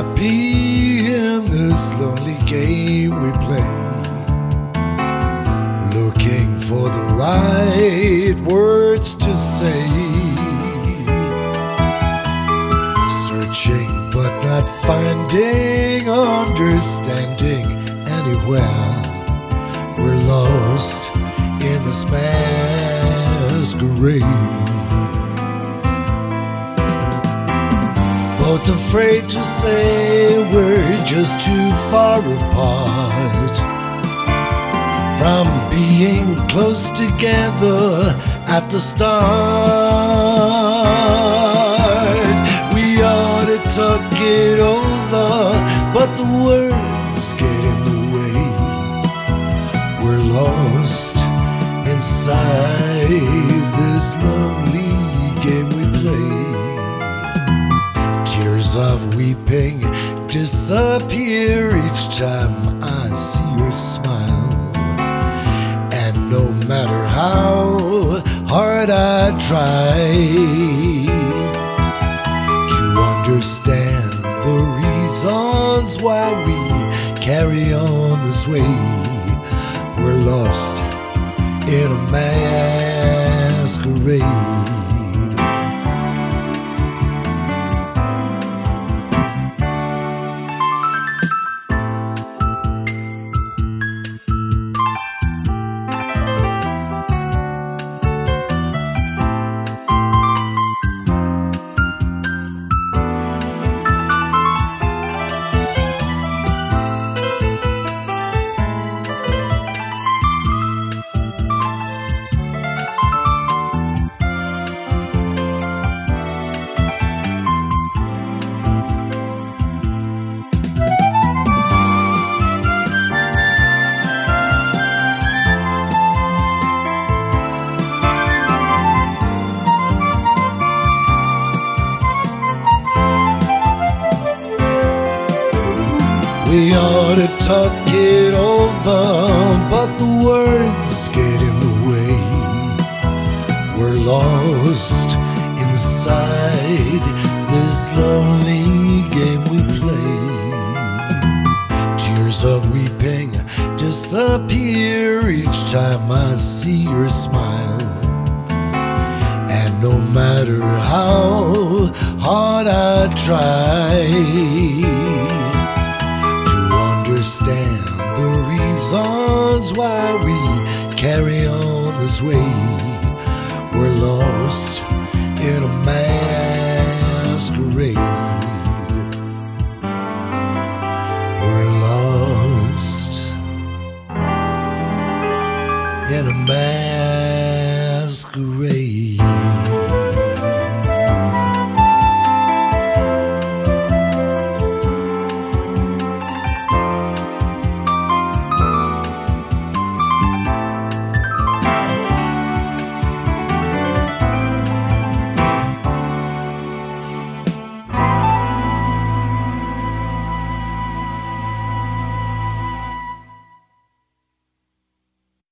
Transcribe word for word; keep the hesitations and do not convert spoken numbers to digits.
happy in this lonely game we play, looking for the right words to say, searching but not finding understanding anywhere. We're lost in this masquerade, both afraid to say we're just too far apart from being close together at the start. We ought to talk it over, but the words get in the way. We're lost inside this lonely game we play. Tears of weeping disappear each time I see your smile, and no matter how hard I try to understand the reasons why we carry on this way, we're lost in a masquerade. We ought to talk it over, but the words get in the way. We're lost inside this lonely game we play. Tears of weeping disappear each time I see your smile, and no matter how hard I try understand the reasons why we carry on this way, we're lost in a masquerade. We're lost in a masquerade.